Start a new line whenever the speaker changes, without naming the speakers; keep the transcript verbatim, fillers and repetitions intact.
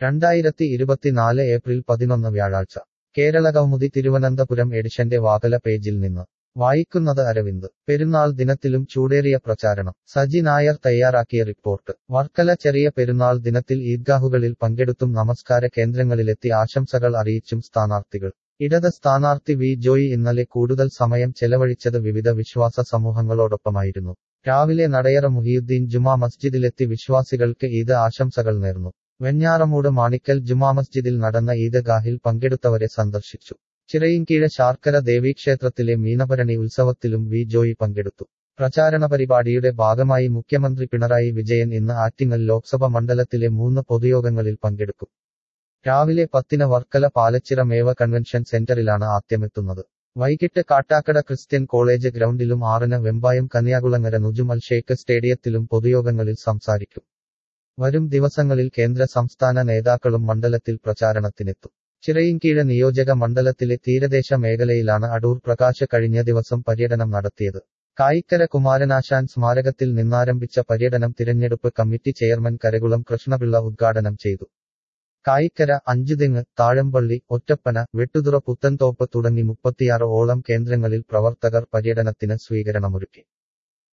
രണ്ടായിരത്തി ഇരുപത്തിനാല് ഏപ്രിൽ പതിനൊന്ന് വ്യാഴാഴ്ച കേരള കൗമുദി തിരുവനന്തപുരം എഡിഷന്റെ വാതല പേജിൽ നിന്ന് വായിക്കുന്നത് അരവിന്ദ്. പെരുന്നാൾ ദിനത്തിലും ചൂടേറിയ പ്രചാരണം. സജി നായർ തയ്യാറാക്കിയ റിപ്പോർട്ട്. വർക്കല ചെറിയ പെരുന്നാൾ ദിനത്തിൽ ഈദ്ഗാഹുകളിൽ പങ്കെടുത്തും നമസ്കാര കേന്ദ്രങ്ങളിലെത്തി ആശംസകൾ അറിയിച്ചും സ്ഥാനാർത്ഥികൾ. ഇടത് സ്ഥാനാർത്ഥി വി ജോയി ഇന്നലെ കൂടുതൽ സമയം ചെലവഴിച്ചത് വിവിധ വിശ്വാസ സമൂഹങ്ങളോടൊപ്പമായിരുന്നു. രാവിലെ നടയറ മുഹിയുദ്ദീൻ ജുമാ മസ്ജിദിലെത്തി വിശ്വാസികൾക്ക് ഈദ് ആശംസകൾ നേർന്നു. വെഞ്ഞാറമൂട് മാണിക്കൽ ജുമാ മസ്ജിദിൽ നടന്ന ഈദ്ഗാഹിൽ പങ്കെടുത്തവരെ സന്ദർശിച്ചു. ചിറയിൻകീഴ് ശാർക്കര ദേവീക്ഷേത്രത്തിലെ മീനഭരണി ഉത്സവത്തിലും വി ജോയി പങ്കെടുത്തു. പ്രചാരണ പരിപാടിയുടെ ഭാഗമായി മുഖ്യമന്ത്രി പിണറായി വിജയൻ ഇന്ന് ആറ്റിങ്ങൽ ലോക്സഭ മണ്ഡലത്തിലെ മൂന്ന് പൊതുയോഗങ്ങളിൽ പങ്കെടുക്കും. രാവിലെ പത്തിന് വർക്കല പാലച്ചിറ മേവ കൺവെൻഷൻ സെന്ററിലാണ് ആദ്യമെത്തുന്നത്. വൈകിട്ട് കാട്ടാക്കട ക്രിസ്ത്യൻ കോളേജ് ഗ്രൗണ്ടിലും ആറിന് വെമ്പായം കന്യാകുളങ്ങര നുജുമൽ ഷേഖ് സ്റ്റേഡിയത്തിലും പൊതുയോഗങ്ങളിൽ സംസാരിക്കും. വരും ദിവസങ്ങളിൽ കേന്ദ്ര സംസ്ഥാന നേതാക്കളും മണ്ഡലത്തിൽ പ്രചാരണത്തിനെത്തും. ചിറയിൻകീഴ് നിയോജക മണ്ഡലത്തിലെ തീരദേശ മേഖലയിലാണ് അടൂർ പ്രകാശ് കഴിഞ്ഞ ദിവസം പര്യടനം നടത്തിയത്. കായിക്കര കുമാരനാശാൻ സ്മാരകത്തിൽ നിന്നാരംഭിച്ച പര്യടനം തിരഞ്ഞെടുപ്പ് കമ്മിറ്റി ചെയർമാൻ കരകുളം കൃഷ്ണപിള്ള ഉദ്ഘാടനം ചെയ്തു. കായിക്കര, അഞ്ചുതെങ്ങ്, താഴമ്പള്ളി, ഒറ്റപ്പന, വെട്ടുതുറ, പുത്തൻതോപ്പ് തുടങ്ങി മുപ്പത്തിയാറ് ഓളം കേന്ദ്രങ്ങളിൽ പ്രവർത്തകർ പര്യടനത്തിന് സ്വീകരണമൊരുക്കി.